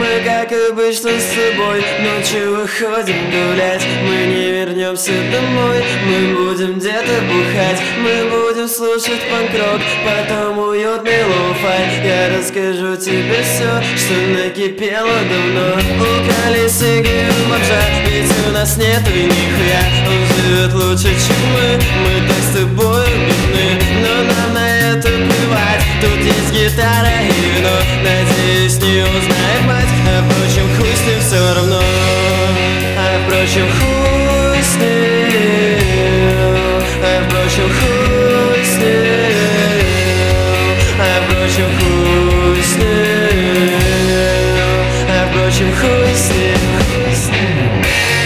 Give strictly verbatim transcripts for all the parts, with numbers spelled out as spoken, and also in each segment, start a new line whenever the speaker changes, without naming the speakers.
Мы, как обычно, с тобой ночью выходим гулять. Мы не вернемся домой, мы будем где-то бухать. Мы будем слушать панк-рок, потом уютный лоу-фай. Я расскажу тебе все, что накипело давно. У колесики бомжа, ведь у нас нету нихуя. Он живет лучше, чем мы, мы так с тобой бедны. Но нам на это плевать, тут есть гитара и вино. Надеюсь, не узнает мать, а впрочем, хуй с ним все равно. А впрочем, хуй с ним. А впрочем, хуй с ним. А впрочем, хуй с ним. А впрочем, хуй с ним. Хуй с ним.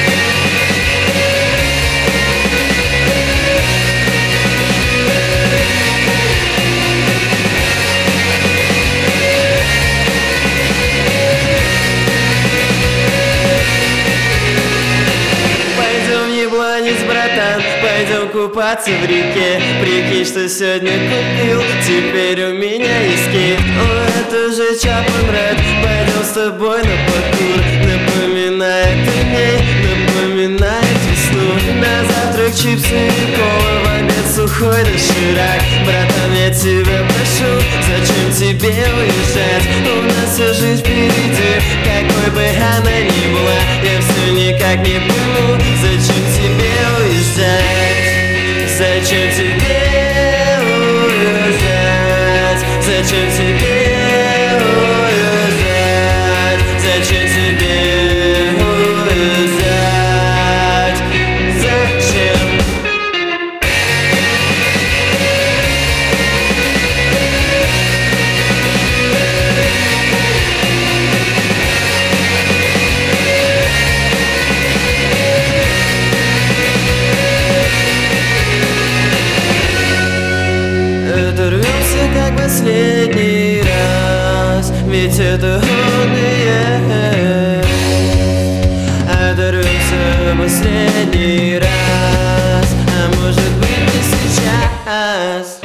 Братан, пойдем купаться в реке. Прикинь, что сегодня купил, теперь у меня есть кейт. О, это же Чапман Рэд, пойдем с тобой на паркур. Напоминает дней, напоминает весну. На завтрак чипсы и кола, в обед сухой доширак. Братан, я тебя прошу, зачем тебе уезжать? У нас вся жизнь впереди, какой бы она ни была. Я все никак не пойму, зачем тебе уезжать? Зачем тебе уезжать? Зачем тебе уезжать? Зачем тебе уезжать? Зачем? Оторвемся как последний раз, ведь это он и есть. Оторвемся последний раз, а может быть не сейчас.